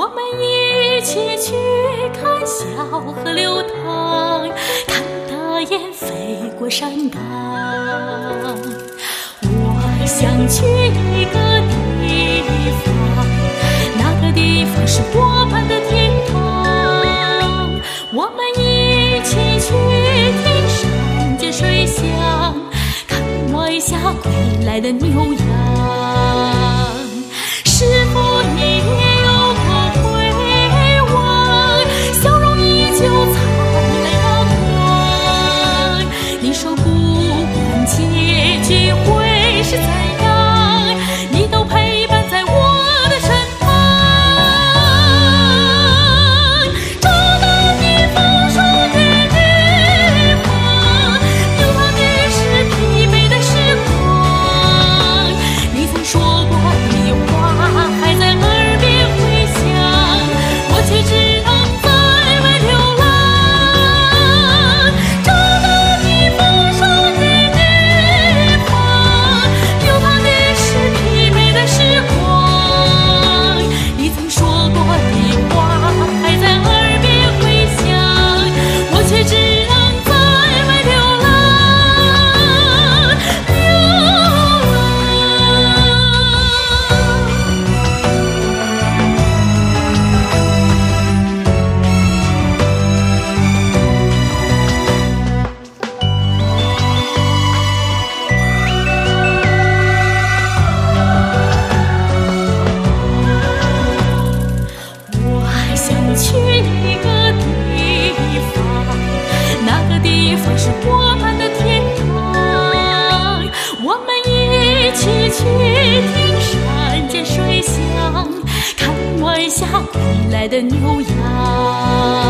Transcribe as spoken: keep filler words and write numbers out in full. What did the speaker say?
我们一起去看小河流淌，看大雁飞过山岗。我想去一个地方，那个地方是我们的天堂。我们一起去听山间水响，看晚霞归来的牛羊。是否你也有过回望，笑容依旧灿烂阳光？你说不管结局会是怎样，你都陪伴在我的身旁。找到你丰收的地方，流淌的是疲惫的时光。你曾说过的话还在耳边回响，我却只能在外流浪。找到你丰收的地方，流淌的是疲惫的时光。你曾说过的话还在耳边回响，我却只能在外流浪，流我还想去一个地方，那个地方是我们的天堂。我们一起去听山间水响，看晚霞归来的牛羊。